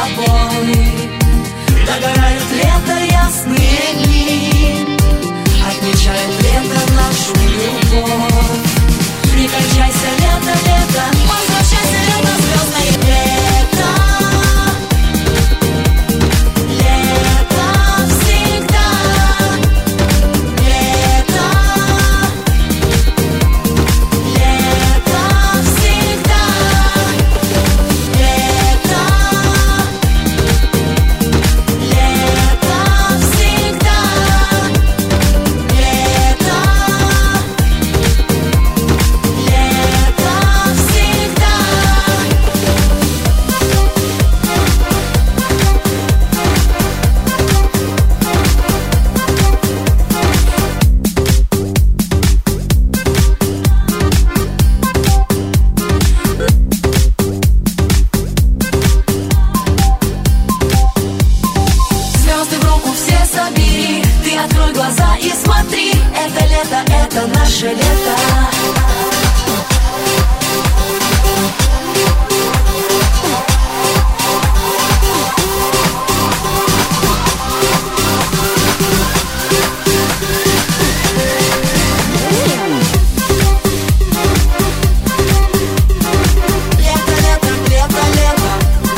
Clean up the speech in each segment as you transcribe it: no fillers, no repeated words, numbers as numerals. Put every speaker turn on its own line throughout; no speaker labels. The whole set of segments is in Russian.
тобой. Догорают лето ясные дни, отмечает лето нашу любовь. Не кончайся, лето, лето, возвращайся, лето звездное. Лето, лето всегда. Лето, лето всегда. Лето, лето всегда. Лето, лето всегда. Звезды в руку все собери, ты открой глаза и смотри. Это лето, это наше лето. Лето, лето, лето, лето.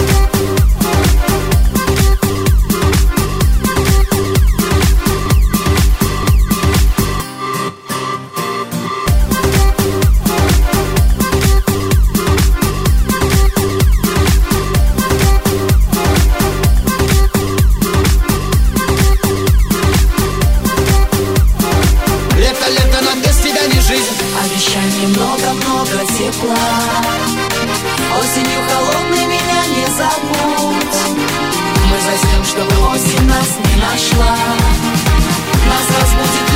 Лето, лето, но без тебя не жизнь.
Обещаний много-много тепла. Осенью холодной меня не забудь. Мы заснем, чтобы осень нас не нашла. Нас разбудит